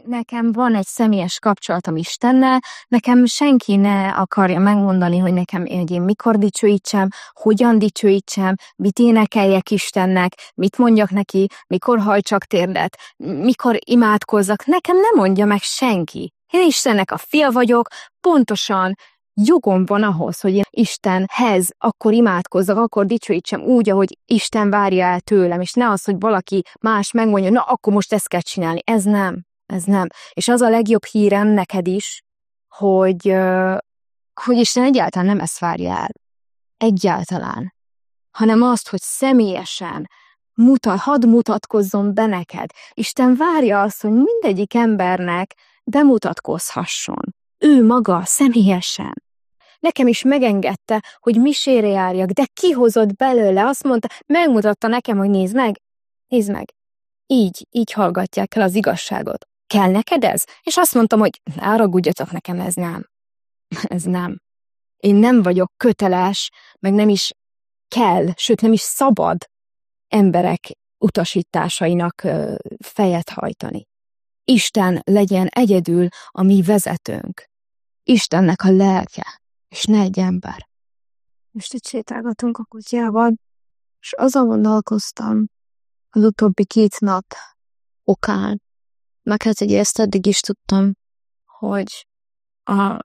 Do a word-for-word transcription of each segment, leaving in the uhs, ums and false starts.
nekem van egy személyes kapcsolatom Istennel, nekem senki ne akarja megmondani, hogy nekem hogy én mikor dicsőítsem, hogyan dicsőítsem, mit énekeljek Istennek, mit mondjak neki, mikor hajtsak térdet, mikor imádkozzak, nekem nem mondja meg senki. Én Istennek a fia vagyok, pontosan jogom van ahhoz, hogy én Istenhez akkor imádkozzak, akkor dicsőítsem úgy, ahogy Isten várja el tőlem, és ne az, hogy valaki más megmondja, na akkor most ezt kell csinálni. Ez nem, ez nem. És az a legjobb hírem neked is, hogy, hogy Isten egyáltalán nem ezt várja el. Egyáltalán. Hanem azt, hogy személyesen mutat, hadd mutatkozzon be neked. Isten várja azt, hogy mindegyik embernek bemutatkozhasson. Ő maga, személyesen. Nekem is megengedte, hogy misére járjak, de kihozott belőle, azt mondta, megmutatta nekem, hogy nézd meg, nézd meg. Így, így hallgatják el az igazságot. Kell neked ez? És azt mondtam, hogy ne haragudjatok nekem, ez nem. Ez nem. Én nem vagyok köteles, meg nem is kell, sőt nem is szabad emberek utasításainak fejet hajtani. Isten legyen egyedül a mi vezetőnk. Istennek a lelke, és ne egy ember. Most itt sétálgatunk a kutyával, és azon gondolkoztam az utóbbi két nap okán, meg hát ugye ezt eddig is tudtam, hogy a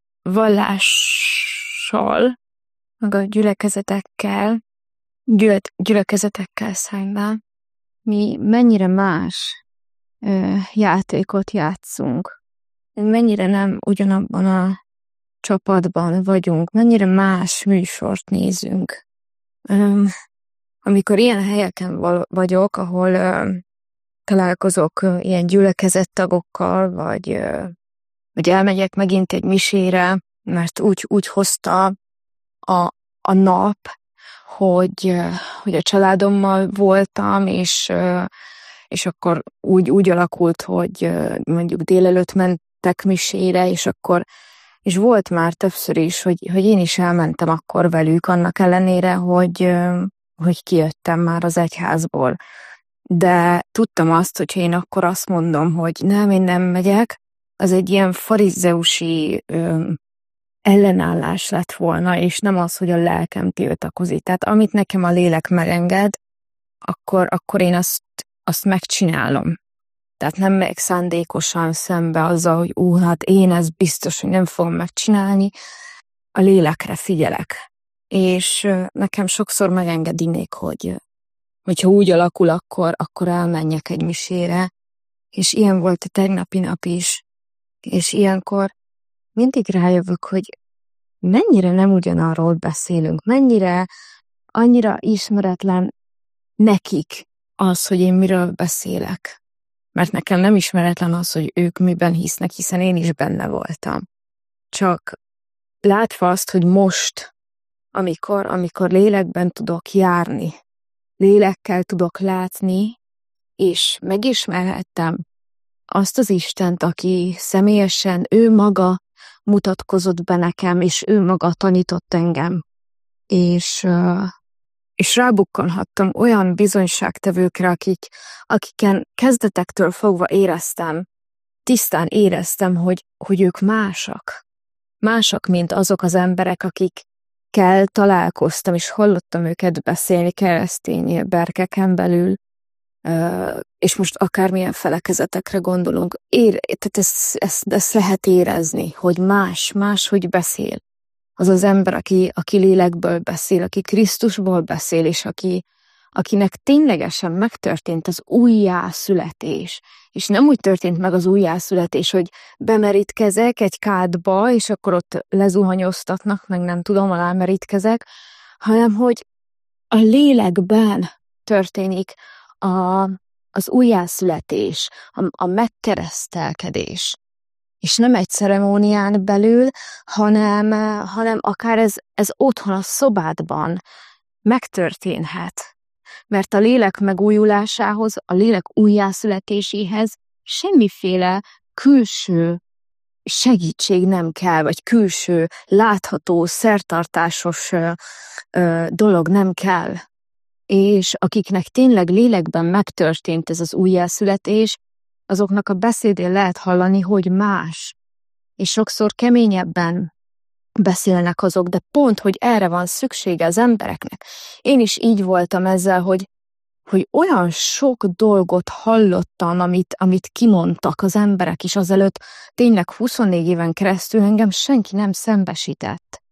vallással, meg a gyülekezetekkel, gyüle- gyülekezetekkel szemben mi mennyire más ö, játékot játszunk. Mennyire nem ugyanabban a csapatban vagyunk, mennyire más műsort nézünk. Um, amikor ilyen helyeken vagyok, ahol um, találkozok uh, ilyen gyülekezettagokkal, vagy, uh, vagy elmegyek megint egy misére, mert úgy, úgy hozta a, a nap, hogy, uh, hogy a családommal voltam, és, uh, és akkor úgy, úgy alakult, hogy uh, mondjuk délelőtt mentek misére, és akkor és volt már többször is, hogy, hogy én is elmentem akkor velük, annak ellenére, hogy, hogy kijöttem már az egyházból. De tudtam azt, hogyha én akkor azt mondom, hogy nem, én nem megyek, az egy ilyen farizeusi ö, ellenállás lett volna, és nem az, hogy a lelkem tiltakozik. Tehát amit nekem a lélek megenged, akkor, akkor én azt, azt megcsinálom. Tehát nem megyek szándékosan szembe azzal, hogy ú, hát én ezt biztos, hogy nem fogom megcsinálni, a lélekre figyelek. És nekem sokszor megengedi még, hogy hogyha úgy alakul, akkor, akkor elmenjek egy misére, és ilyen volt a tegnapi nap is, és ilyenkor mindig rájövök, hogy mennyire nem ugyanarról beszélünk, mennyire annyira ismeretlen nekik az, hogy én miről beszélek. Mert nekem nem ismeretlen az, hogy ők miben hisznek, hiszen én is benne voltam. Csak látva azt, hogy most, amikor, amikor lélekben tudok járni, lélekkel tudok látni, és megismerhettem azt az Istent, aki személyesen ő maga mutatkozott be nekem, és ő maga tanított engem. És... Uh, és rábukkanhattam olyan bizonyságtevőkre, akik, akiken kezdetektől fogva éreztem, tisztán éreztem, hogy, hogy ők másak. Másak, mint azok az emberek, akikkel találkoztam, és hallottam őket beszélni keresztény berkeken belül, és most akármilyen felekezetekre gondolunk. Ér, tehát ezt, ezt, ezt lehet érezni, hogy más, más, hogy beszél. Az az ember, aki, aki lélekből beszél, aki Krisztusból beszél, és aki, akinek ténylegesen megtörtént az újjászületés. És nem úgy történt meg az újjászületés, hogy bemerítkezek egy kádba, és akkor ott lezuhanyoztatnak, meg nem tudom, alámerítkezek, hanem hogy a lélekben történik a, az újjászületés, a, a megkeresztelkedés. És nem egy ceremónián belül, hanem, hanem akár ez, ez otthon a szobádban megtörténhet. Mert a lélek megújulásához, a lélek újjászületéséhez semmiféle külső segítség nem kell, vagy külső, látható, szertartásos ö, ö, dolog nem kell. És akiknek tényleg lélekben megtörtént ez az újjászületés, azoknak a beszédén lehet hallani, hogy más. És sokszor keményebben beszélnek azok, de pont, hogy erre van szüksége az embereknek. Én is így voltam ezzel, hogy, hogy olyan sok dolgot hallottam, amit, amit kimondtak az emberek is azelőtt, tényleg huszonnégy éven keresztül engem senki nem szembesített.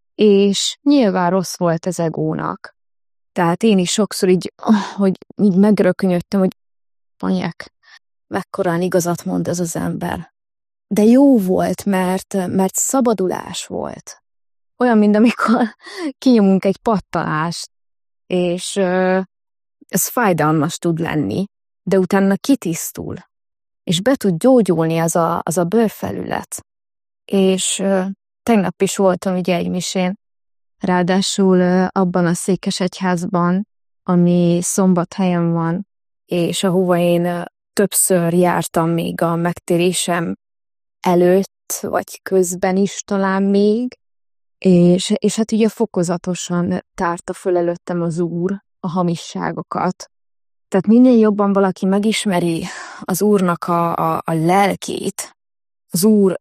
És nyilván rossz volt ez egónak. Tehát én is sokszor így, hogy így megrökönyödtem, hogy anyák, mekkorán igazat mond ez az ember. De jó volt, mert, mert szabadulás volt. Olyan, mint amikor kinyomunk egy pattanást, és ö, ez fájdalmas tud lenni, de utána kitisztul, és be tud gyógyulni az a, az a bőrfelület. És ö, tegnap is voltam ugye egy misén, ráadásul ö, abban a székesegyházban, ami Szombathelyen van, és ahova én ö, többször jártam még a megtérésem előtt, vagy közben is talán még, és, és hát ugye fokozatosan tárta föl előttem az Úr a hamisságokat. Tehát minél jobban valaki megismeri az Úrnak a, a, a lelkét, az Úr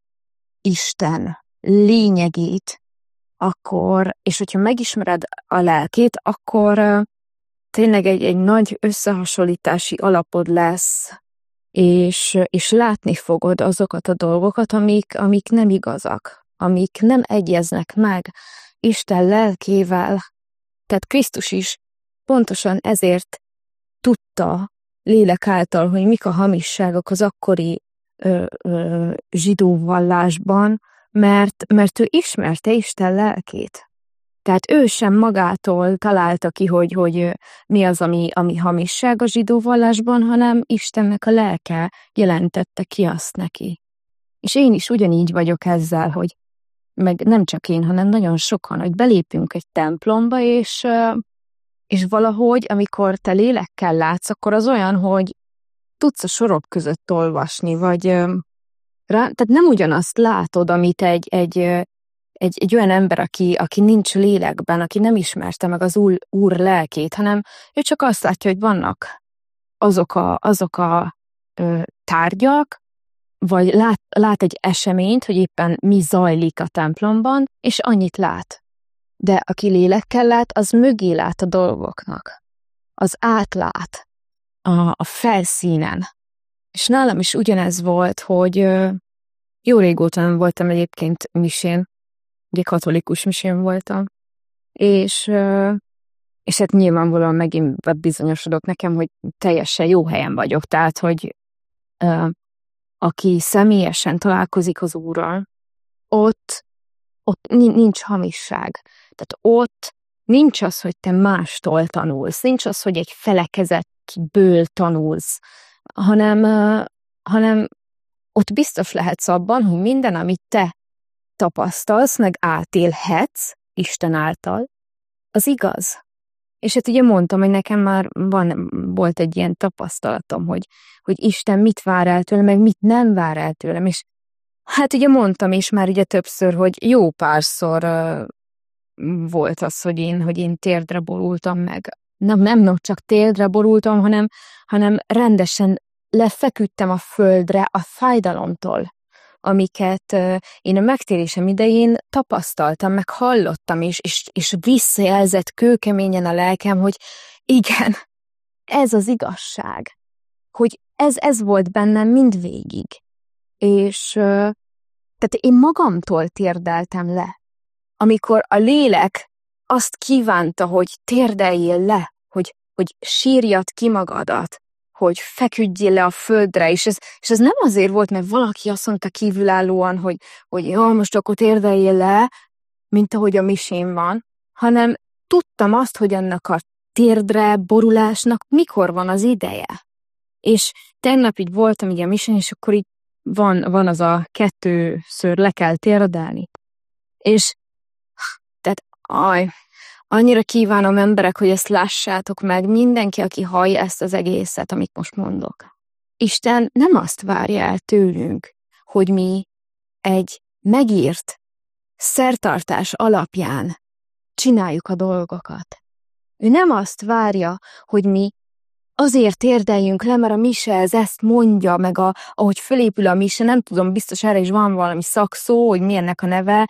Isten lényegét, akkor, és hogyha megismered a lelkét, akkor uh, tényleg egy, egy nagy összehasonlítási alapod lesz, és, és látni fogod azokat a dolgokat, amik, amik nem igazak, amik nem egyeznek meg Isten lelkével. Tehát Krisztus is pontosan ezért tudta lélek által, hogy mik a hamisságok az akkori ö, ö, zsidó vallásban, mert, mert ő ismerte Isten lelkét. Tehát ő sem magától találta ki, hogy, hogy mi az, ami, ami hamisság a zsidó vallásban, hanem Istennek a lelke jelentette ki azt neki. És én is ugyanígy vagyok ezzel, hogy meg nem csak én, hanem nagyon sokan, hogy belépünk egy templomba, és, és valahogy, amikor te lélekkel látsz, akkor az olyan, hogy tudsz a sorok között olvasni, vagy rá, tehát nem ugyanazt látod, amit egy, egy, egy, egy olyan ember, aki, aki nincs lélekben, aki nem ismerte meg az úr, úr lelkét, hanem ő csak azt látja, hogy vannak azok a, azok a ö, tárgyak, vagy lát, lát egy eseményt, hogy éppen mi zajlik a templomban, és annyit lát. De aki lélekkel lát, az mögé lát a dolgoknak. Az átlát a, a felszínen. És nálam is ugyanez volt, hogy ö, jó régóta nem voltam egyébként misén, ugye katolikus misén voltam, és, ö, és hát nyilvánvalóan megint bizonyosodott nekem, hogy teljesen jó helyen vagyok, tehát, hogy ö, aki személyesen találkozik az Úrral, ott, ott nincs hamisság. Tehát ott nincs az, hogy te mástól tanulsz, nincs az, hogy egy felekezetből tanulsz, hanem, uh, hanem ott biztos lehetsz abban, hogy minden, amit te tapasztalsz, meg átélhetsz Isten által, az igaz. És hát ugye mondtam, hogy nekem már van, volt egy ilyen tapasztalatom, hogy, hogy Isten mit vár el tőlem, meg mit nem vár el tőlem, és hát ugye mondtam is már ugye többször, hogy jó párszor uh, volt az, hogy én, hogy én térdre borultam meg. Nem, nem, nem csak térdre borultam, hanem, hanem rendesen lefeküdtem a földre a fájdalomtól, amiket uh, én a megtérésem idején tapasztaltam, meg hallottam, és, és, és visszajelzett kőkeményen a lelkem, hogy igen, ez az igazság, hogy ez, ez volt bennem mindvégig. És uh, tehát én magamtól térdeltem le. Amikor a lélek azt kívánta, hogy térdeljél le, hogy, hogy sírjad ki magadat, hogy feküdjél le a földre, és ez, és ez nem azért volt, mert valaki azt mondta kívülállóan, hogy, hogy jó, most akkor térdeljél le, mint ahogy a misén van, hanem tudtam azt, hogy annak a térdre borulásnak mikor van az ideje. És tegnap így voltam így a misén, és akkor így van, van az a kettőször le kell térdelni. És tehát aj, annyira kívánom emberek, hogy ezt lássátok meg, mindenki, aki hallja ezt az egészet, amit most mondok. Isten nem azt várja el tőlünk, hogy mi egy megírt szertartás alapján csináljuk a dolgokat. Ő nem azt várja, hogy mi azért térdeljünk le, mert a mise ez ezt mondja, meg a, ahogy fölépül a mise, nem tudom, biztos erre is van valami szakszó, hogy mi ennek a neve,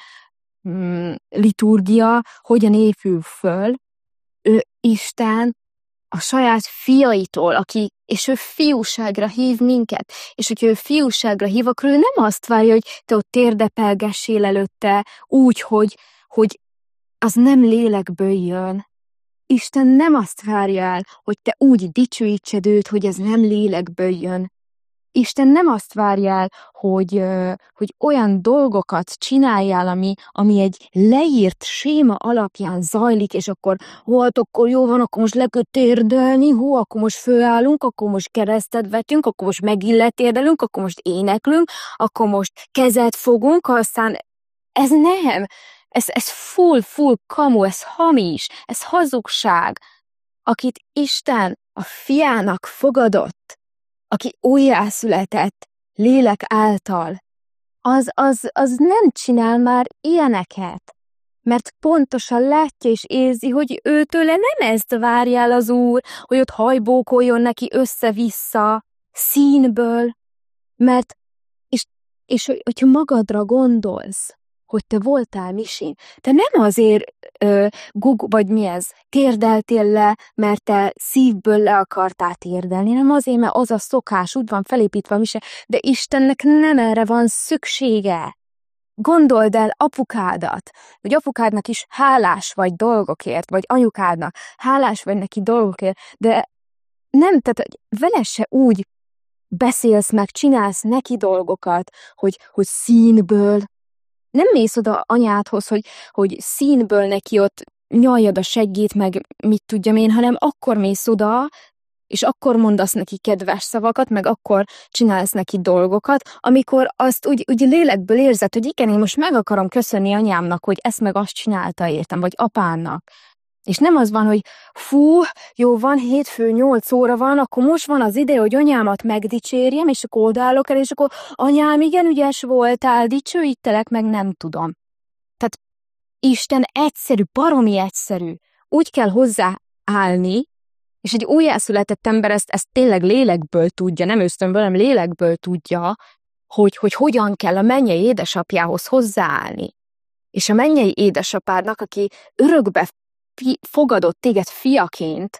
mm, liturgia, hogyan épül föl. Ő, Isten a saját fiaitól, aki, és ő fiúságra hív minket, és hogyha ő fiúságra hív, akkor ő nem azt várja, hogy te ott térdepelgessél előtte úgy, hogy, hogy az nem lélekből jön. Isten nem azt várja el, hogy te úgy dicsőítsed őt, hogy ez nem lélekből jön. Isten nem azt várja el, hogy, hogy olyan dolgokat csináljál, ami, ami egy leírt séma alapján zajlik, és akkor hó, hát akkor jó van, akkor most le kell térdelni, hó, akkor most fölállunk, akkor most keresztet vetünk, akkor most megillet térdelünk, akkor most éneklünk, akkor most kezet fogunk, aztán ez nem. Ez, ez full, full kamu, ez hamis, ez hazugság. Akit Isten a fiának fogadott, aki újjászületett lélek által, az, az, az nem csinál már ilyeneket. Mert pontosan látja és érzi, hogy őtőle nem ezt várja el az Úr, hogy ott hajbókoljon neki össze-vissza színből. Mert, és, és hogyha magadra gondolsz, hogy te voltál misén, te nem azért ö, gug, vagy mi ez, térdeltél le, mert te szívből le akartál térdelni, nem azért, mert az a szokás, úgy van felépítve a mise, de Istennek nem erre van szüksége. Gondold el apukádat, hogy apukádnak is hálás vagy dolgokért, vagy anyukádnak hálás vagy neki dolgokért, de nem, tehát vele se úgy beszélsz meg, csinálsz neki dolgokat, hogy, hogy színből. Nem mész oda anyádhoz, hogy, hogy színből neki ott nyaljad a seggét, meg mit tudjam én, hanem akkor mész oda, és akkor mondasz neki kedves szavakat, meg akkor csinálsz neki dolgokat, amikor azt úgy, úgy lélekből érzed, hogy igen, én most meg akarom köszönni anyámnak, hogy ezt meg azt csinálta értem, vagy apámnak. És nem az van, hogy fú, jó van, hétfő nyolc óra van, akkor most van az ide, hogy anyámat megdicsérjem, és akkor odaállok el, és akkor anyám, igen, ügyes voltál, dicsőítelek, meg nem tudom. Tehát Isten egyszerű, baromi egyszerű. Úgy kell hozzáállni, és egy újjászületett ember ezt, ezt tényleg lélekből tudja, nem ösztönből, hanem lélekből tudja, hogy, hogy hogyan kell a mennyei édesapjához hozzáállni. És a mennyei édesapádnak, aki örökbe fogadott téged fiaként,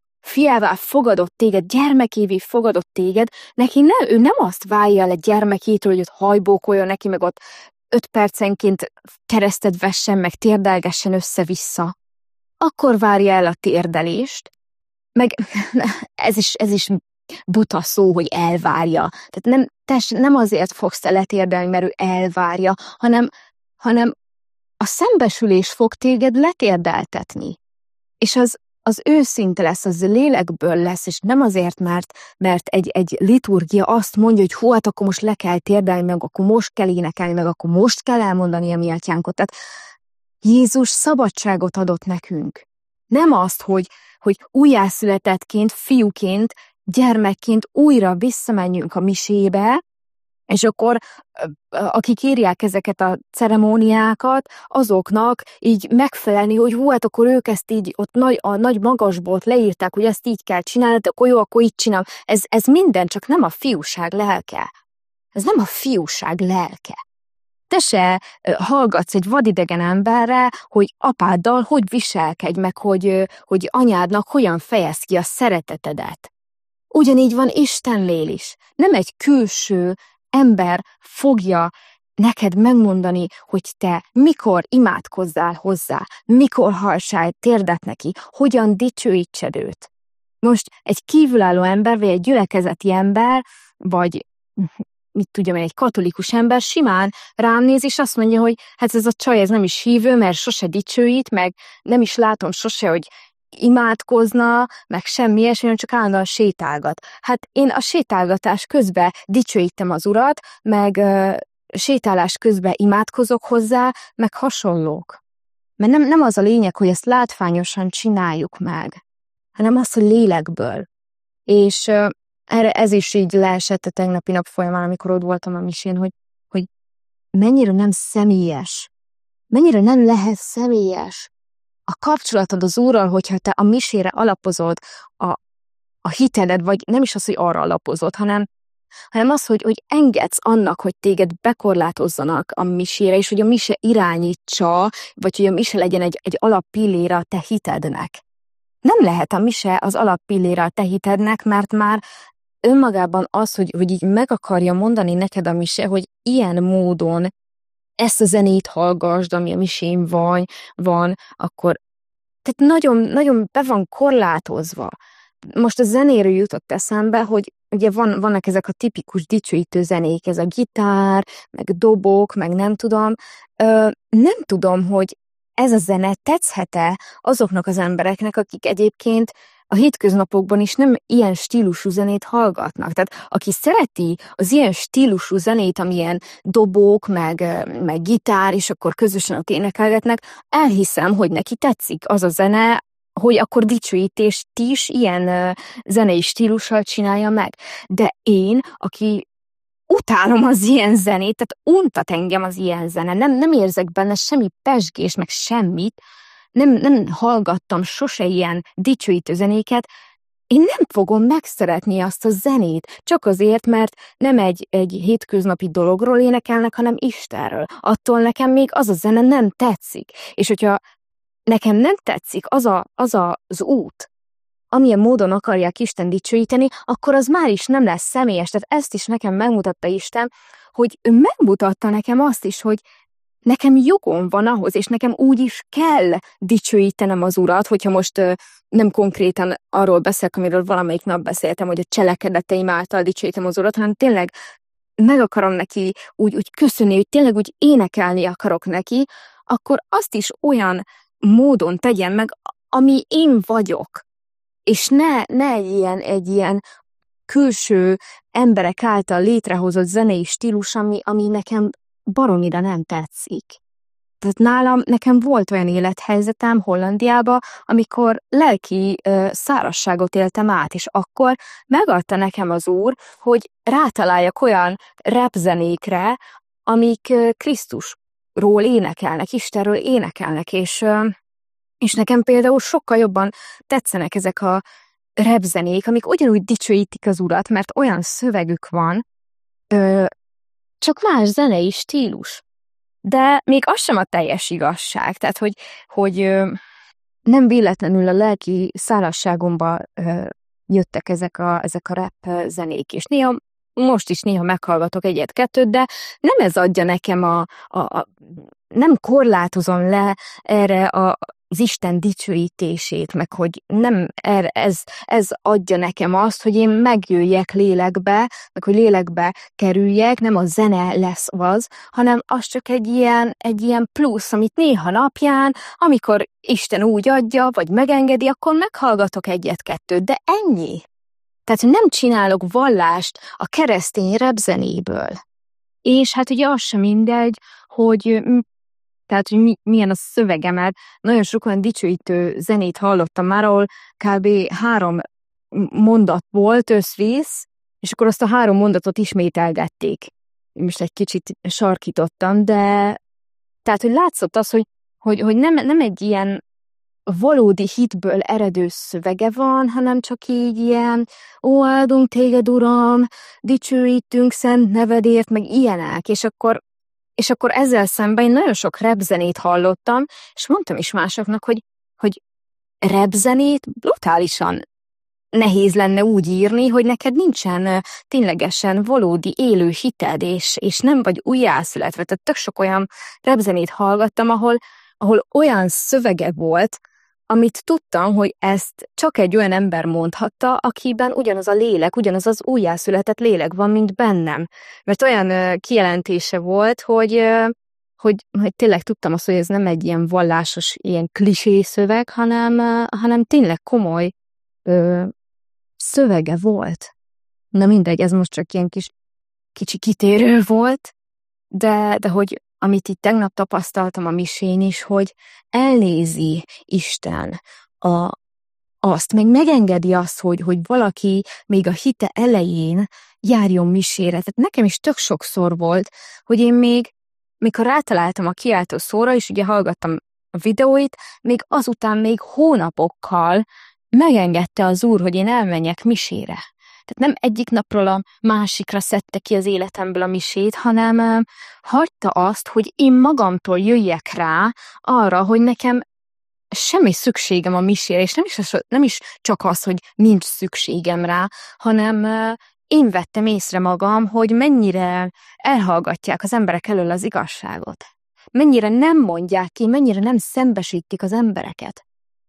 fiává fogadott téged, gyermekévé fogadott téged, neki ne, ő nem azt várja el egy gyermekétől, hogy ott hajbókoljon neki, meg ott öt percenként keresztet vessen, meg térdelgessen össze-vissza. Akkor várja el a térdelést, meg ez is, ez is buta szó, hogy elvárja. Tehát nem, tess, nem azért fogsz te letérdelni, mert ő elvárja, hanem, hanem a szembesülés fog téged letérdeltetni. És az, az őszinte lesz, az lélekből lesz, és nem azért, mert, mert egy, egy liturgia azt mondja, hogy hú, hát akkor most le kell térdelni, meg akkor most kell énekelni, meg akkor most kell elmondani a mi atyánkot. Tehát Jézus szabadságot adott nekünk. Nem azt, hogy, hogy újjászületettként, fiúként, gyermekként újra visszamenjünk a misébe, és akkor akik írják ezeket a ceremóniákat, azoknak így megfelelni, hogy hú, hát akkor ők ezt így ott nagy, a nagy magasból ott leírták, hogy ezt így kell csinálni, de akkor jó, akkor így csinál. Ez, ez minden csak nem a fiúság lelke. Ez nem a fiúság lelke. Te se hallgatsz egy vadidegen emberre, hogy apáddal hogy viselkedj meg, hogy, hogy anyádnak hogyan fejez ki a szeretetedet. Ugyanígy van Istennél is. Nem egy külső ember fogja neked megmondani, hogy te mikor imádkozzál hozzá, mikor hajtsál térdet neki, hogyan dicsőítsed őt. Most egy kívülálló ember, vagy egy gyülekezeti ember, vagy mit tudjam én, egy katolikus ember simán rám néz, és azt mondja, hogy hát ez a csaj, ez nem is hívő, mert sose dicsőít, meg nem is látom sose, hogy imádkozna, meg semmi ilyesmi, csak állandóan sétálgat. Hát én a sétálgatás közben dicsőítem az Urat, meg uh, sétálás közben imádkozok hozzá, meg hasonlók. Mert nem, nem az a lényeg, hogy ezt látványosan csináljuk meg, hanem az, hogy lélekből. És uh, erre ez is így leesett a tegnapi nap folyamán, amikor ott voltam a misén, hogy, hogy mennyire nem személyes, mennyire nem lehet személyes a kapcsolatod az Úrral, hogyha te a misére alapozod a, a hitedet, vagy nem is az, hogy arra alapozott, hanem, hanem az, hogy, hogy engedsz annak, hogy téged bekorlátozzanak a misére, és hogy a mise irányítsa, vagy hogy a mise legyen egy, egy alappillére a te hitednek. Nem lehet a mise az alappillére a te hitednek, mert már önmagában az, hogy, hogy így meg akarja mondani neked a mise, hogy ilyen módon ezt a zenét hallgassd, ami a misén van, van, akkor tehát nagyon, nagyon be van korlátozva. Most a zenéről jutott eszembe, hogy ugye van, vannak ezek a tipikus dicsőítő zenék, ez a gitár, meg dobok, meg nem tudom. Ö, nem tudom, hogy ez a zene tetszhet-e azoknak az embereknek, akik egyébként a hétköznapokban is nem ilyen stílusú zenét hallgatnak. Tehát aki szereti az ilyen stílusú zenét, amilyen dobók, meg, meg gitár, és akkor közösen ott énekelgetnek, elhiszem, hogy neki tetszik az a zene, hogy akkor dicsőítést is ilyen uh, zenei stílussal csinálja meg. De én, aki utálom az ilyen zenét, tehát untat engem az ilyen zene, nem, nem érzek benne semmi pezsgés, meg semmit, nem, nem hallgattam sose ilyen dicsőítő zenéket, én nem fogom megszeretni azt a zenét, csak azért, mert nem egy, egy hétköznapi dologról énekelnek, hanem Istenről. Attól nekem még az a zene nem tetszik. És hogyha nekem nem tetszik az, a, az a, az út, amilyen módon akarják Isten dicsőíteni, akkor az már is nem lesz személyes. Tehát ezt is nekem megmutatta Isten, hogy ő megmutatta nekem azt is, hogy nekem jogom van ahhoz, és nekem úgy is kell dicsőítenem az Urat, hogyha most ö, nem konkrétan arról beszélek, amiről valamelyik nap beszéltem, hogy a cselekedeteim által dicsőítem az Urat, hanem tényleg meg akarom neki úgy, úgy köszönni, hogy tényleg úgy énekelni akarok neki, akkor azt is olyan módon tegyen meg, ami én vagyok. És ne, ne egy ilyen, egy ilyen külső emberek által létrehozott zenei stílus, ami, ami nekem baromira nem tetszik. Tehát nálam, nekem volt olyan élethelyzetem Hollandiába, amikor lelki uh, szárazságot éltem át, és akkor megadta nekem az Úr, hogy rátaláljak olyan rapzenékre, amik uh, Krisztusról énekelnek, Istenről énekelnek, és, uh, és nekem például sokkal jobban tetszenek ezek a rapzenék, amik ugyanúgy dicsőítik az Urat, mert olyan szövegük van, uh, csak más zenei stílus. De még az sem a teljes igazság, tehát hogy, hogy ö, nem véletlenül a lelki szárazságomba ö, jöttek ezek a, ezek a rap zenék, és néha, most is néha meghallgatok egyet-kettőt, de nem ez adja nekem a, a, a nem korlátozom le erre a, az Isten dicsőítését, meg hogy nem er, ez, ez adja nekem azt, hogy én megjöjjek lélekbe, meg hogy lélekbe kerüljek, nem a zene lesz az, hanem az csak egy ilyen, egy ilyen plusz, amit néha napján, amikor Isten úgy adja, vagy megengedi, akkor meghallgatok egyet-kettőt, de ennyi. Tehát nem csinálok vallást a keresztény rapzenéből. És hát ugye az sem mindegy, hogy tehát, hogy mi, milyen a szövege, mert nagyon sok olyan dicsőítő zenét hallottam már, ahol kb. három mondat volt összvisz, és akkor azt a három mondatot ismételgették. Most egy kicsit sarkítottam, de tehát, hogy látszott az, hogy, hogy, hogy nem, nem egy ilyen valódi hitből eredő szövege van, hanem csak így ilyen, ó, áldunk téged, Uram, dicsőítünk szent nevedért, meg ilyenek, és akkor És akkor ezzel szemben én nagyon sok rapzenét hallottam, és mondtam is másoknak, hogy, hogy rapzenét brutálisan nehéz lenne úgy írni, hogy neked nincsen ténylegesen valódi élő hited, és, és nem vagy újjászületve. Tehát tök sok olyan rapzenét hallgattam, ahol, ahol olyan szövege volt, amit tudtam, hogy ezt csak egy olyan ember mondhatta, akiben ugyanaz a lélek, ugyanaz az újjászületett lélek van, mint bennem. Mert olyan uh, kijelentése volt, hogy, uh, hogy, hogy tényleg tudtam azt, hogy ez nem egy ilyen vallásos, ilyen klisé szöveg, hanem, uh, hanem tényleg komoly uh, szövege volt. Na mindegy, ez most csak ilyen kis kicsi kitérő volt, de, de hogy amit itt tegnap tapasztaltam a misén is, hogy elnézi Isten a, azt, meg megengedi azt, hogy, hogy valaki még a hite elején járjon misére. Tehát nekem is tök sokszor volt, hogy én még, mikor rátaláltam a kiáltó szóra, és ugye hallgattam a videóit, még azután még hónapokkal megengedte az Úr, hogy én elmenjek misére. Tehát nem egyik napról a másikra szedte ki az életemből a misét, hanem hagyta azt, hogy én magamtól jöjjek rá arra, hogy nekem semmi szükségem a misére, és nem is, nem is csak az, hogy nincs szükségem rá, hanem én vettem észre magam, hogy mennyire elhallgatják az emberek elől az igazságot. Mennyire nem mondják ki, mennyire nem szembesítik az embereket.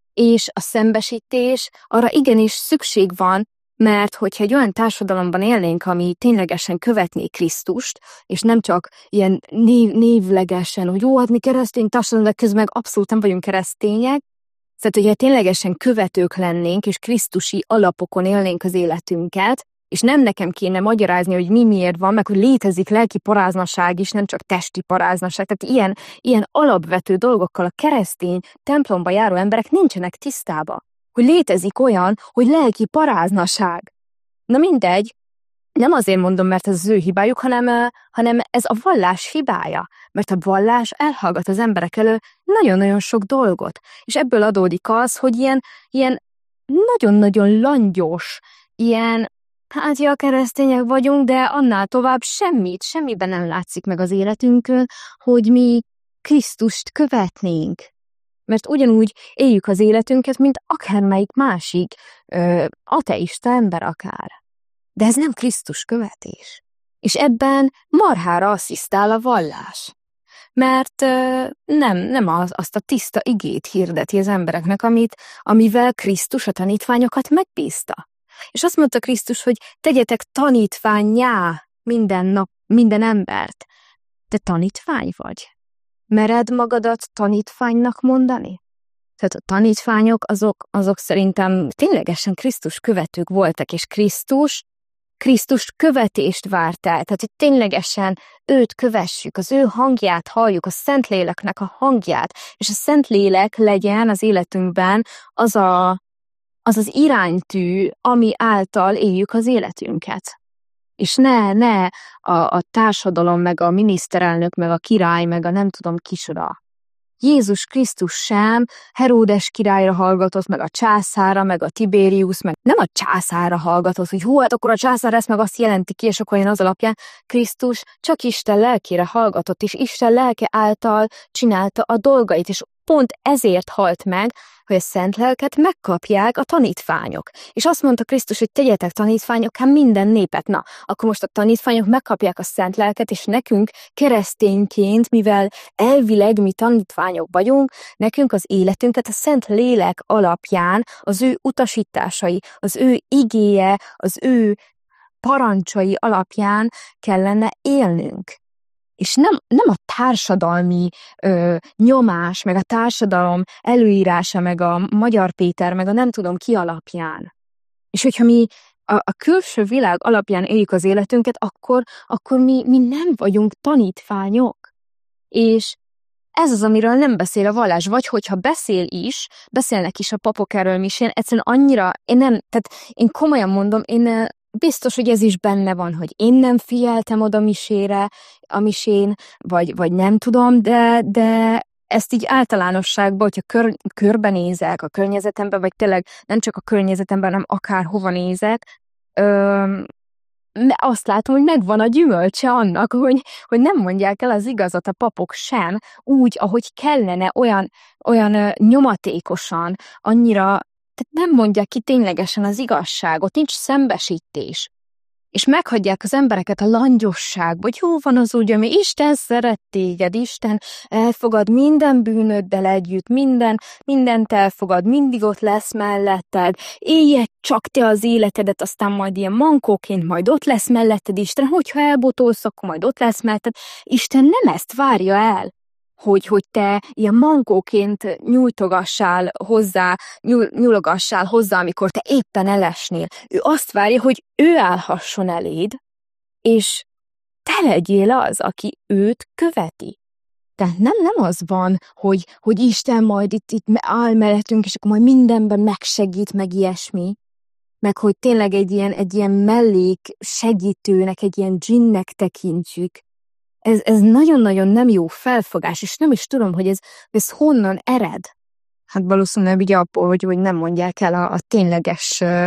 És a szembesítés arra igenis szükség van, mert hogyha egy olyan társadalomban élnénk, ami ténylegesen követné Krisztust, és nem csak ilyen név, névlegesen, hogy jó, hát mi keresztény társadalom, de közben meg abszolút nem vagyunk keresztények, tehát hogyha ténylegesen követők lennénk, és krisztusi alapokon élnénk az életünket, és nem nekem kéne magyarázni, hogy mi miért van, meg hogy létezik lelki paráznaság is, nem csak testi paráznaság. Tehát ilyen, ilyen alapvető dolgokkal a keresztény templomba járó emberek nincsenek tisztába. Hogy létezik olyan, hogy lelki paráznaság. Na mindegy, nem azért mondom, mert ez az ő hibájuk, hanem, hanem ez a vallás hibája. Mert a vallás elhallgat az emberek elől nagyon-nagyon sok dolgot. És ebből adódik az, hogy ilyen, ilyen nagyon-nagyon langyos, ilyen hát ja, keresztények vagyunk, de annál tovább semmit, semmiben nem látszik meg az életünkön, hogy mi Krisztust követnénk. Mert ugyanúgy éljük az életünket, mint akármelyik másik ö, ateista ember akár. De ez nem Krisztus követés. És ebben marhára asszisztál a vallás. Mert ö, nem, nem az, azt a tiszta igét hirdeti az embereknek, amit, amivel Krisztus a tanítványokat megbízta. És azt mondta Krisztus, hogy tegyetek tanítvánnyá minden nap, minden embert. Te tanítvány vagy? Mered magadat tanítványnak mondani? Tehát a tanítványok azok, azok szerintem ténylegesen Krisztus követők voltak, és Krisztus, Krisztus követést várt el. Tehát, hogy ténylegesen őt kövessük, az ő hangját halljuk, a Szentléleknek a hangját, és a Szentlélek legyen az életünkben az a az az iránytű, ami által éljük az életünket. És ne, ne a, a társadalom, meg a miniszterelnök, meg a király, meg a nem tudom kisora. Jézus Krisztus sem Heródes királyra hallgatott, meg a császára, meg a Tiberius, meg nem a császára hallgatott, hogy hú, hát akkor a császár ezt meg azt jelenti ki, és akkor én az alapján Krisztus csak Isten lelkére hallgatott, és Isten lelke által csinálta a dolgait, és pont ezért halt meg, hogy a szent lelket megkapják a tanítványok. És azt mondta Krisztus, hogy tegyetek tanítványokká minden népet. Na, akkor most a tanítványok megkapják a szent lelket, és nekünk keresztényként, mivel elvileg mi tanítványok vagyunk, nekünk az életünket a szent lélek alapján, az ő utasításai, az ő igéje, az ő parancsai alapján kellene élnünk. És nem, nem a társadalmi ö, nyomás, meg a társadalom előírása, meg a Magyar Péter, meg a nem tudom ki alapján. És hogyha mi a, a külső világ alapján éljük az életünket, akkor, akkor mi, mi nem vagyunk tanítványok. És ez az, amiről nem beszél a vallás. Vagy hogyha beszél is, beszélnek is a papok erről misén, egyszerűen annyira, én nem, tehát én komolyan mondom, én biztos, hogy ez is benne van, hogy én nem figyeltem oda misére, a misén, vagy, vagy nem tudom, de, de ezt így általánosságban, hogyha kör, körbenézek a környezetemben, vagy tényleg nem csak a környezetemben, hanem akárhova nézek, öm, azt látom, hogy megvan a gyümölcse annak, hogy, hogy nem mondják el az igazat a papok sem, úgy, ahogy kellene, olyan, olyan nyomatékosan, annyira, tehát nem mondják ki ténylegesen az igazságot, nincs szembesítés. És meghagyják az embereket a langyosságba, hogy jó van az úgy, ami Isten szeret téged, Isten elfogad minden bűnöddel együtt, minden, mindent elfogad, mindig ott lesz melletted, élj csak te az életedet, aztán majd ilyen mankóként majd ott lesz melletted Isten, hogyha elbotolsz, akkor majd ott lesz melletted. Isten nem ezt várja el, hogy, hogy te ilyen mankóként nyújtogassál hozzá, nyúl, nyúlogassál hozzá, amikor te éppen elesnél. Ő azt várja, hogy ő állhasson eléd, és te legyél az, aki őt követi. Tehát nem, nem az van, hogy, hogy Isten majd itt, itt áll mellettünk, és akkor majd mindenben megsegít, meg ilyesmi. Meg hogy tényleg egy ilyen, egy ilyen mellék segítőnek, egy ilyen dzsinnek tekintjük. Ez, ez nagyon-nagyon nem jó felfogás, és nem is tudom, hogy ez, ez honnan ered. Hát valószínűleg ugye abból, hogy, hogy nem mondják el a, a tényleges ö,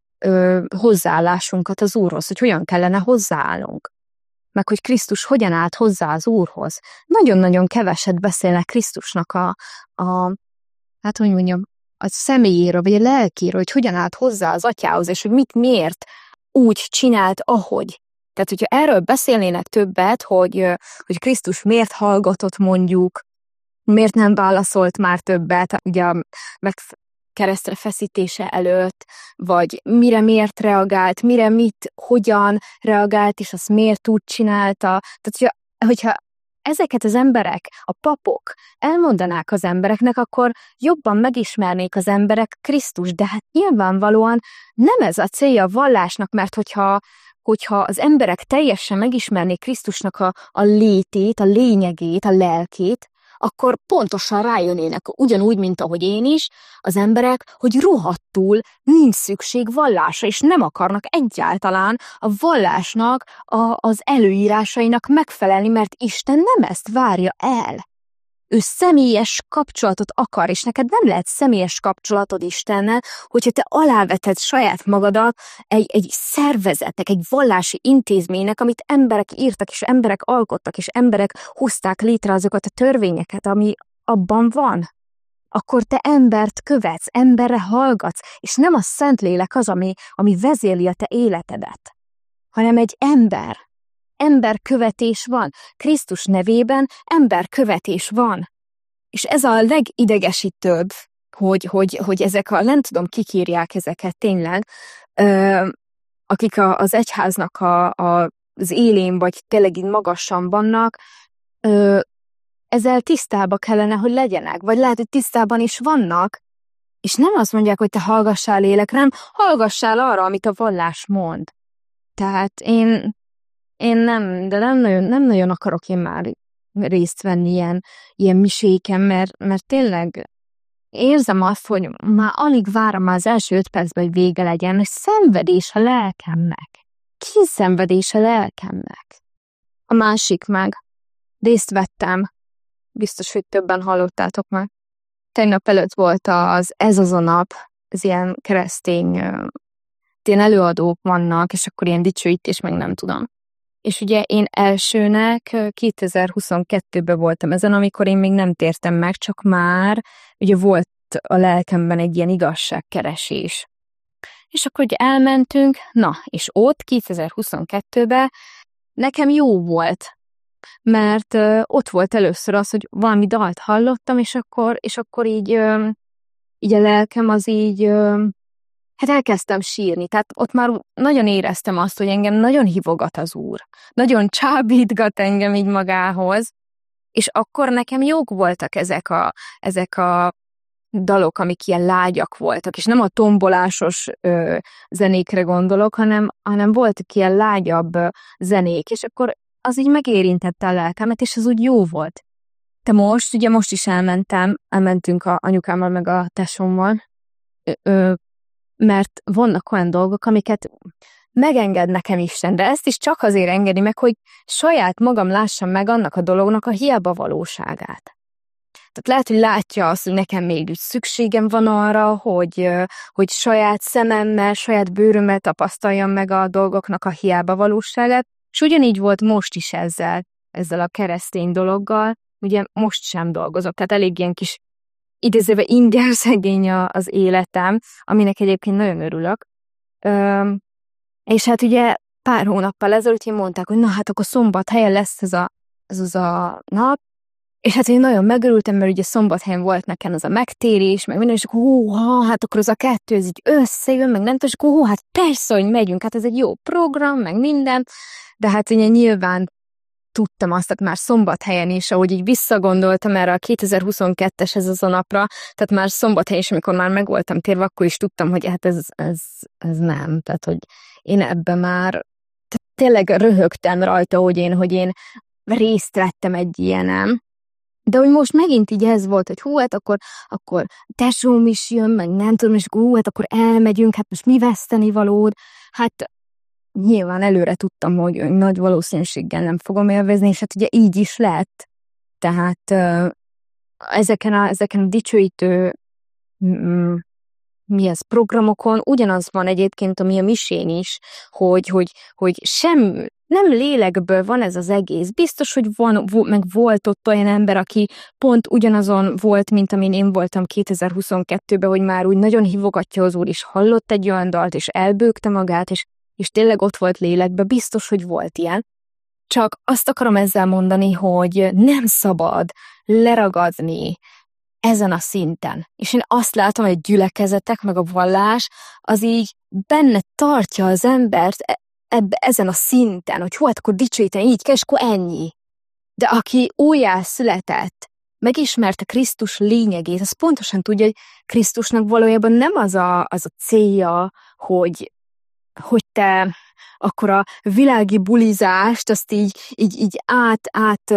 ö, hozzáállásunkat az Úrhoz, hogy hogyan kellene hozzáállnunk. Meg hogy Krisztus hogyan állt hozzá az Úrhoz. Nagyon-nagyon keveset beszélnek Krisztusnak a, a hát hogy mondjam, a személyéről, vagy a lelkéről, hogy hogyan állt hozzá az atyához, és hogy mit miért úgy csinált, ahogy. Tehát, hogyha erről beszélnének többet, hogy, hogy Krisztus miért hallgatott mondjuk, miért nem válaszolt már többet, ugye a keresztre feszítése előtt, vagy mire miért reagált, mire mit, hogyan reagált, és azt miért úgy csinálta. Tehát, hogyha, hogyha ezeket az emberek, a papok elmondanák az embereknek, akkor jobban megismernék az emberek Krisztus, de hát nyilvánvalóan nem ez a célja a vallásnak, mert hogyha, hogyha az emberek teljesen megismernék Krisztusnak a, a létét, a lényegét, a lelkét, akkor pontosan rájönnének, ugyanúgy, mint ahogy én is, az emberek, hogy rohadtul nincs szükség vallásra, és nem akarnak egyáltalán a vallásnak, a, az előírásainak megfelelni, mert Isten nem ezt várja el. Ő személyes kapcsolatot akar, és neked nem lehet személyes kapcsolatod Istennel, hogyha te aláveted saját magadat egy, egy szervezetnek, egy vallási intézménynek, amit emberek írtak, és emberek alkottak, és emberek hozták létre azokat a törvényeket, ami abban van. Akkor te embert követsz, emberre hallgatsz, és nem a Szentlélek az, ami, ami vezéli a te életedet, hanem egy ember. Emberkövetés van. Krisztus nevében emberkövetés van. És ez a legidegesítőbb, hogy, hogy, hogy ezek a, nem tudom, kik írják ezeket tényleg, ö, akik a, az egyháznak a, a, az élén, vagy tényleg így magasan vannak, ö, ezzel tisztában kellene, hogy legyenek. Vagy lehet, hogy tisztában is vannak, és nem azt mondják, hogy te hallgassál lélekre, hanem hallgassál arra, amit a vallás mond. Tehát én Én nem, de nem nagyon, nem nagyon akarok én már részt venni ilyen, ilyen miséken, mert, mert tényleg érzem azt, hogy már alig várom már az első öt percben, hogy vége legyen, és szenvedés a lelkemnek. Ki szenvedés a lelkemnek? A másik meg. Részt vettem. Biztos, hogy többen hallottátok már. Tegnap előtt volt az Ez az a nap, ez ilyen keresztény, ilyen előadók vannak, és akkor ilyen dicsőítés, meg nem tudom. És ugye én elsőnek kétezer-huszonkettőben voltam ezen, amikor én még nem tértem meg, csak már ugye volt a lelkemben egy ilyen igazságkeresés. És akkor ugye elmentünk, na, és ott kétezer-huszonkettőben nekem jó volt, mert uh, ott volt először az, hogy valami dalt hallottam, és akkor, és akkor így, uh, így a lelkem az így... Uh, Hát elkezdtem sírni, tehát ott már nagyon éreztem azt, hogy engem nagyon hívogat az Úr. Nagyon csábítgat engem így magához, és akkor nekem jók voltak ezek a, ezek a dalok, amik ilyen lágyak voltak, és nem a tombolásos ö, zenékre gondolok, hanem, hanem voltak ilyen lágyabb ö, zenék, és akkor az így megérintette a lelkemet, és az úgy jó volt. De most, ugye most is elmentem, elmentünk a anyukámmal meg a tesómmal, ö, ö, mert vannak olyan dolgok, amiket megenged nekem Isten, de ezt is csak azért engedi meg, hogy saját magam lássam meg annak a dolognak a hiába valóságát. Tehát lehet, hogy látja azt, hogy nekem még úgy szükségem van arra, hogy, hogy saját szememmel, saját bőrömmel tapasztaljam meg a dolgoknak a hiába valóságát, és ugyanígy volt most is ezzel, ezzel a keresztény dologgal, ugye most sem dolgozok, tehát elég ilyen kis idézőben inger szegény az életem, aminek egyébként nagyon örülök. Üm, és hát ugye pár hónappal ezelőtt én mondták, hogy na hát akkor Szombathelyen lesz ez, a, ez az a nap, és hát én nagyon megörültem, mert ugye Szombathelyen volt nekem az a megtérés, meg minden, és akkor hú, hát akkor az a kettő, ez így összejön, meg nem tudom, és akkor hú, hát persze, hogy megyünk, hát ez egy jó program, meg minden, de hát ugye nyilván tudtam azt, már Szombathelyen is, ahogy így visszagondoltam erre a kétezer-huszonkettes ez az a napra, tehát már Szombathelyen is, amikor már meg voltam térve, akkor is tudtam, hogy hát ez, ez, ez nem, tehát hogy én ebben már tényleg röhögtem rajta, hogy én, hogy én részt vettem egy ilyenem, de hogy most megint így ez volt, hogy hú, hát akkor, akkor tesóm is jön, meg nem tudom, és hú, hát akkor elmegyünk, hát most mi veszteni valód, hát nyilván előre tudtam, hogy nagy valószínűséggel nem fogom élvezni, és hát ugye így is lett. Tehát ezeken a, ezeken a dicsőítő mm, mi ez, programokon, ugyanaz van egyébként, ami a misén is, hogy, hogy, hogy sem, nem lélekből van ez az egész. Biztos, hogy van, meg volt ott olyan ember, aki pont ugyanazon volt, mint amin én voltam kétezer-huszonkettőben, hogy már úgy nagyon hívogatja az Úr, és hallott egy olyan dalt, és elbőgte magát, és, és tényleg ott volt lélekben. Biztos, hogy volt ilyen. Csak azt akarom ezzel mondani, hogy nem szabad leragadni ezen a szinten. És én azt látom, hogy a gyülekezetek, meg a vallás, az így benne tartja az embert ebbe, ezen a szinten, hogy hú, hát akkor dicsőíteni, így kell, és akkor ennyi. De aki újjá született, megismerte Krisztus lényegét, az pontosan tudja, hogy Krisztusnak valójában nem az a, az a célja, hogy, hogy te akkor a világi bulizást, azt így, így, így át, át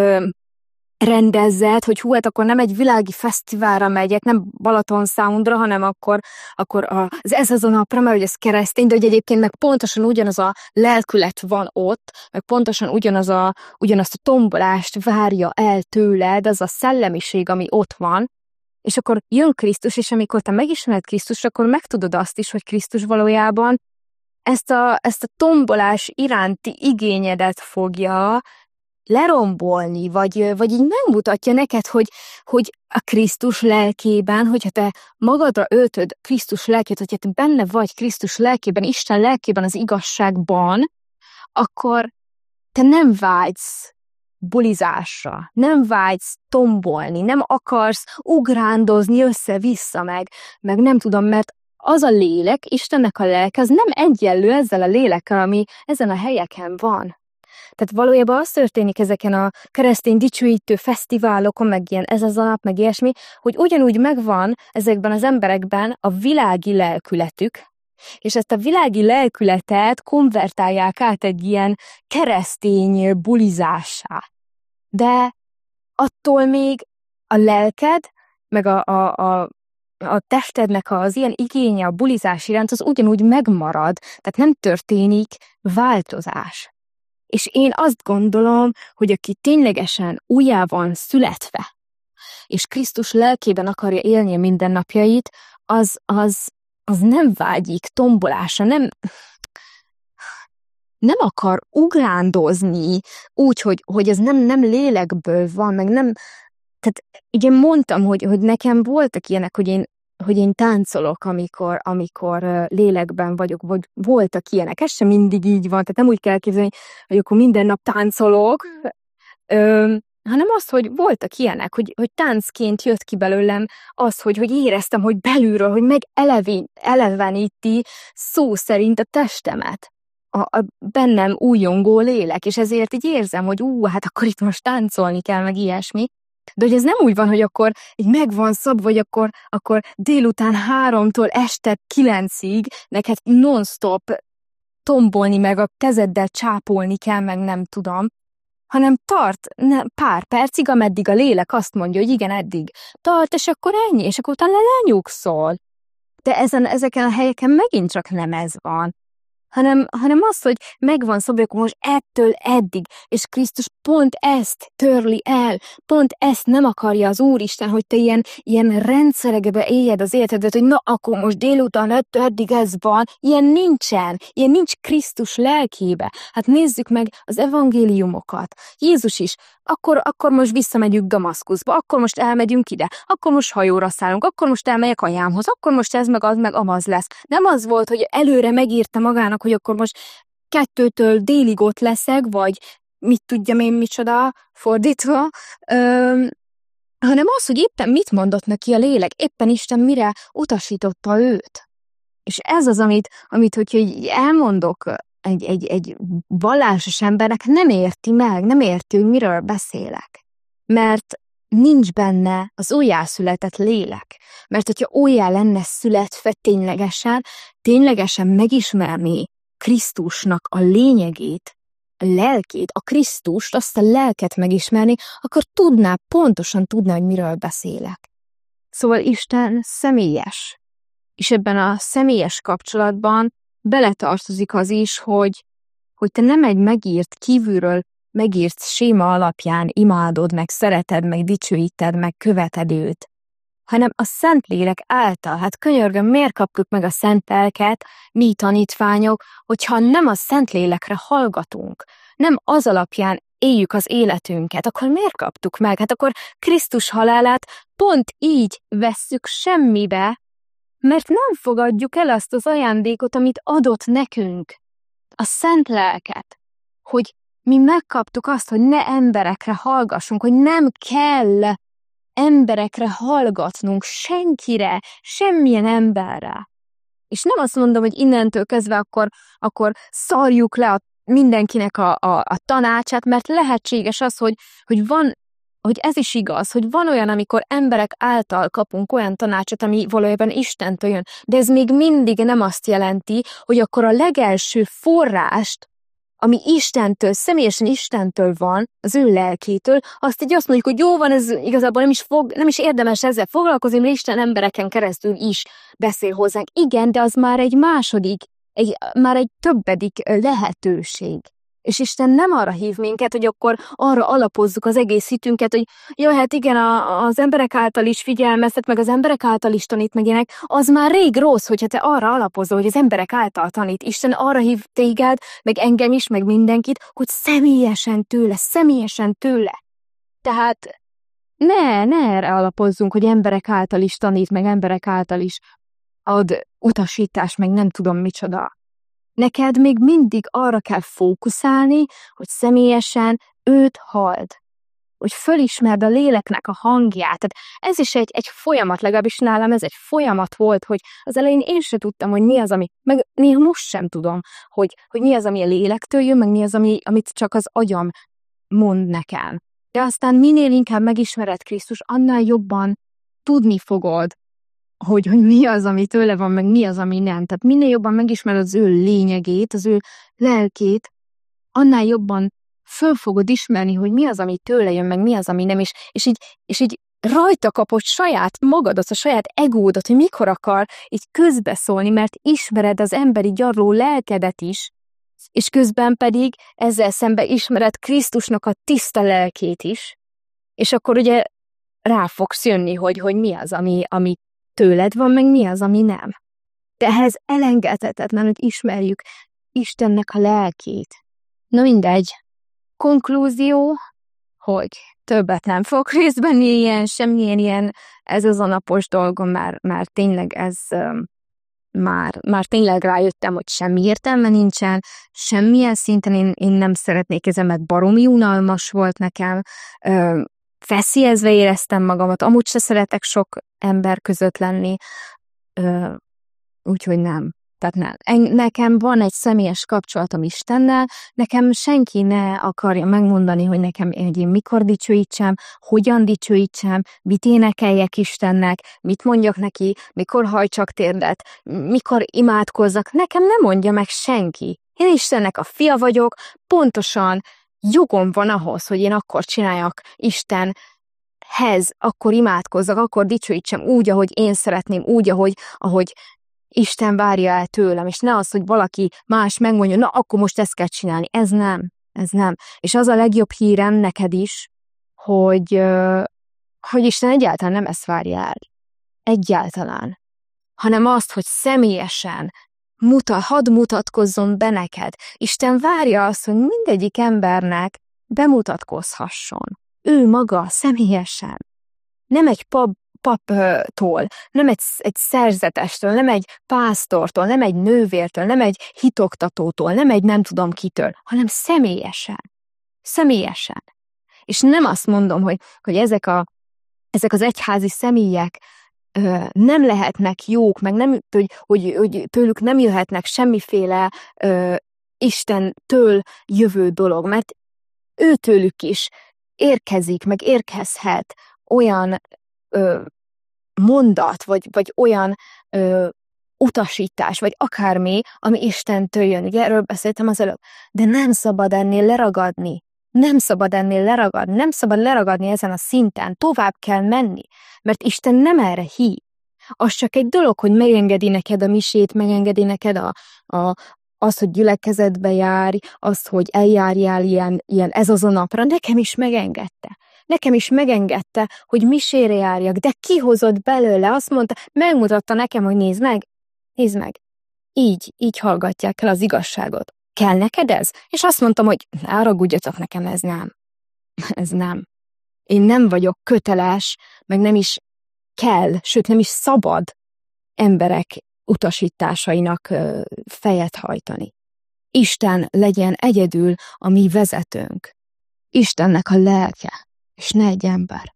rendezzed, hogy hú, hát akkor nem egy világi fesztiválra megyek, nem Balaton Soundra, hanem akkor, akkor az ez az a napra, mert hogy ez keresztény, de hogy egyébként meg pontosan ugyanaz a lelkület van ott, meg pontosan ugyanaz a, ugyanazt a tombolást várja el tőled, az a szellemiség, ami ott van, és akkor jön Krisztus, és amikor te megismered Krisztust, akkor megtudod azt is, hogy Krisztus valójában ezt a, ezt a tombolás iránti igényedet fogja lerombolni, vagy, vagy így megmutatja neked, hogy, hogy a Krisztus lelkében, hogyha te magadra öltöd Krisztus lelkét, hogyha te benne vagy Krisztus lelkében, Isten lelkében, az igazságban, akkor te nem vágysz bulizásra, nem vágysz tombolni, nem akarsz ugrándozni össze-vissza meg, meg nem tudom, mert az a lélek, Istennek a lelke, az nem egyenlő ezzel a lélekkel, ami ezen a helyeken van. Tehát valójában az történik ezeken a keresztény dicsőítő fesztiválokon, meg ilyen ez az a nap, meg ilyesmi, hogy ugyanúgy megvan ezekben az emberekben a világi lelkületük, és ezt a világi lelkületet konvertálják át egy ilyen keresztény bulizássá. De attól még a lelked, meg a, a, a, a testednek az ilyen igénye a bulizás iránt, az ugyanúgy megmarad, tehát nem történik változás. És én azt gondolom, hogy aki ténylegesen újjá van születve, és Krisztus lelkében akarja élni a mindennapjait, az, az, az nem vágyik tombolásra, nem, nem akar ugrándozni úgy, hogy, hogy ez nem, nem lélekből van, meg nem, tehát ugye mondtam, hogy, hogy nekem voltak ilyenek, hogy én hogy én táncolok, amikor, amikor lélekben vagyok, vagy voltak ilyenek. Ez sem mindig így van, tehát nem úgy kell képzelni, hogy akkor minden nap táncolok, ö, hanem az, hogy voltak ilyenek, hogy, hogy táncként jött ki belőlem az, hogy, hogy éreztem, hogy belülről, hogy megeleveníti szó szerint a testemet. A, a bennem újongó lélek, és ezért így érzem, hogy ú, hát akkor itt most táncolni kell, meg ilyesmi. De hogy ez nem úgy van, hogy akkor így megvan szab, vagy akkor, akkor délután háromtól este kilencig neked non-stop tombolni, meg a kezeddel csápolni kell, meg nem tudom, hanem tart ne, pár percig, ameddig a lélek azt mondja, hogy igen, eddig tart, és akkor ennyi, és akkor utána lenyugszol. De ezen, ezeken a helyeken megint csak nem ez van. Hanem, hanem az, hogy megvan szabály, akkor most ettől eddig, és Krisztus pont ezt törli el, pont ezt nem akarja az Úristen, hogy te ilyen, ilyen rendszerekbe éljed az életedet, hogy na, akkor most délután ettől eddig ez van, ilyen nincsen, ilyen nincs Krisztus lelkébe. Hát nézzük meg az evangéliumokat. Jézus is, akkor, akkor most visszamegyünk Damaszkuszba, akkor most elmegyünk ide, akkor most hajóra szállunk, akkor most elmegyek anyámhoz, akkor most ez meg az meg amaz lesz. Nem az volt, hogy előre megírta magának, hogy akkor most kettőtől délig ott leszek, vagy mit tudjam én micsoda, fordítva, öm, hanem az, hogy éppen mit mondott neki a lélek, éppen Isten mire utasította őt. És ez az, amit, amit hogyha elmondok egy, egy, egy vallásos embernek, nem érti meg, nem érti, hogy miről beszélek. Mert nincs benne az újjászületett lélek. Mert hogyha újjá lenne születve ténylegesen, ténylegesen megismerni Krisztusnak a lényegét, a lelkét, a Krisztust, azt a lelket megismerni, akkor tudná, pontosan tudná, hogy miről beszélek. Szóval Isten személyes. És ebben a személyes kapcsolatban beletartozik az is, hogy, hogy te nem egy megírt, kívülről megírt séma alapján imádod, meg szereted, meg dicsőíted, meg követed őt, hanem a Szentlélek által. Hát könyörgöm, miért kaptuk meg a Szent Lelket, mi tanítványok, hogyha nem a Szentlélekre hallgatunk, nem az alapján éljük az életünket, akkor miért kaptuk meg? Hát akkor Krisztus halálát pont így vesszük semmibe, mert nem fogadjuk el azt az ajándékot, amit adott nekünk, a Szent Lelket, hogy mi megkaptuk azt, hogy ne emberekre hallgassunk, hogy nem kell emberekre hallgatnunk, senkire, semmilyen emberre. És nem azt mondom, hogy innentől kezdve akkor, akkor szarjuk le a, mindenkinek a, a, a tanácsát, mert lehetséges az, hogy, hogy van, hogy ez is igaz, hogy van olyan, amikor emberek által kapunk olyan tanácsot, ami valójában Istentől jön, de ez még mindig nem azt jelenti, hogy akkor a legelső forrást, ami Istentől, személyesen Istentől van, az ő lelkétől, azt így azt mondjuk, hogy jó van, ez igazából nem is, fog, nem is érdemes ezzel foglalkozni, mert Isten embereken keresztül is beszél hozzánk. Igen, de az már egy második, egy, már egy többedik lehetőség. És Isten nem arra hív minket, hogy akkor arra alapozzuk az egész hitünket, hogy jó, hát igen, a, az emberek által is figyelmeztet, meg az emberek által is tanít meg ilyenek, az már rég rossz, hogyha te arra alapozol, hogy az emberek által tanít. Isten arra hív téged, meg engem is, meg mindenkit, hogy személyesen tőle, személyesen tőle. Tehát ne, ne erre alapozzunk, hogy emberek által is tanít, meg emberek által is ad utasítást, meg nem tudom micsoda. Neked még mindig arra kell fókuszálni, hogy személyesen őt halld. Hogy fölismerd a léleknek a hangját. Tehát ez is egy, egy folyamat, legalábbis nálam ez egy folyamat volt, hogy az elején én sem tudtam, hogy mi az, ami, meg néha most sem tudom, hogy, hogy mi az, ami a lélektől jön, meg mi az, ami, amit csak az agyam mond nekem. De aztán minél inkább megismered Krisztus, annál jobban tudni fogod, Hogy, hogy mi az, ami tőle van, meg mi az, ami nem. Tehát minél jobban megismered az ő lényegét, az ő lelkét, annál jobban föl fogod ismerni, hogy mi az, ami tőle jön, meg mi az, ami nem. És, és, így, és így rajta kapod saját magadat, a saját egódat, hogy mikor akar így közbeszólni, mert ismered az emberi gyarló lelkedet is, és közben pedig ezzel szemben ismered Krisztusnak a tiszta lelkét is, és akkor ugye rá fogsz jönni, hogy, hogy mi az, ami, ami tőled van, meg mi az, ami nem. De ehhez elengedhetetlen, hogy ismerjük Istennek a lelkét. Na mindegy. Konklúzió, hogy többet nem fog részben ilyen, semmilyen ilyen, ez az a napos dolgom, már, már tényleg ez, um, már, már tényleg rájöttem, hogy semmi értelme nincsen, semmilyen szinten én, én nem szeretnék ezen, mert baromi unalmas volt nekem, um, feszélyezve éreztem magamat, amúgy se szeretek sok ember között lenni, uh, úgyhogy nem. Tehát nem. Nekem van egy személyes kapcsolatom Istennel, nekem senki ne akarja megmondani, hogy nekem hogy én mikor dicsőítsem, hogyan dicsőítsem, mit énekeljek Istennek, mit mondjak neki, mikor hajtsak térdet, mikor imádkozzak. Nekem nem mondja meg senki. Én Istennek a fia vagyok, pontosan jogom van ahhoz, hogy én akkor csináljak Istenhez, akkor imádkozzak, akkor dicsőítsem úgy, ahogy én szeretném, úgy, ahogy, ahogy Isten várja el tőlem, és ne az, hogy valaki más megmondja, na, akkor most ezt kell csinálni. Ez nem, ez nem. És az a legjobb hírem neked is, hogy, hogy Isten egyáltalán nem ezt várja el. Egyáltalán. Hanem azt, hogy személyesen muta, hadd mutatkozzon be neked. Isten várja azt, hogy mindegyik embernek bemutatkozhasson. Ő maga, személyesen. Nem egy pap paptól, nem egy, egy szerzetestől, nem egy pásztortól, nem egy nővértől, nem egy hitoktatótól, nem egy nem tudom kitől, hanem személyesen. Személyesen. És nem azt mondom, hogy, hogy ezek, a, ezek az egyházi személyek ö, nem lehetnek jók, meg nem, hogy, hogy, hogy tőlük nem jöhetnek semmiféle ö, Istentől jövő dolog, mert őtőlük is érkezik, meg érkezhet olyan Ö, mondat, vagy, vagy olyan ö, utasítás, vagy akármi, ami Istentől jön. Ugye erről beszéltem az előbb. De nem szabad ennél leragadni. Nem szabad ennél leragadni. Nem szabad leragadni ezen a szinten. Tovább kell menni. Mert Isten nem erre hív. Az csak egy dolog, hogy megengedi neked a misét, megengedi neked a, a, az, hogy gyülekezetbe járj, az, hogy eljárjál ilyen, ilyen ez az a napra. Nekem is megengedte. nekem is megengedte, hogy misére járjak, de kihozott belőle, azt mondta, megmutatta nekem, hogy nézd meg, nézd meg. Így, így hallgatják el az igazságot. Kell neked ez? És azt mondtam, hogy ne haragudjatok, nekem ez nem. Ez nem. Én nem vagyok köteles, meg nem is kell, sőt nem is szabad emberek utasításainak fejet hajtani. Isten legyen egyedül a mi vezetőnk. Istennek a lelke, és ne egy ember.